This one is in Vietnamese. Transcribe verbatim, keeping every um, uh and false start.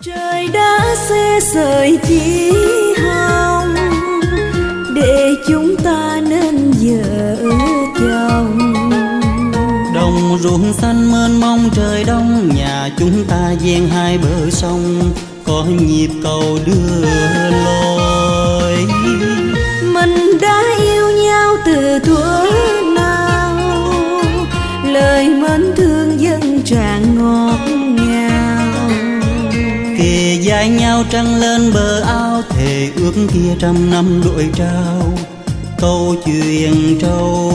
Trời đã xe sợi chỉ hồng để chúng ta nên vợ chồng. Đồng ruộng xanh mênh mông trời đông, nhà chúng ta ven hai bờ sông, có nhịp cầu đưa lối. Mình đã yêu nhau từ thuở nào, lời mến thương dâng tràn ngọt ngào. Kề vai nhau trăng lên bờ ao, thề ước kia trăm năm đuổi trao, câu chuyện trâu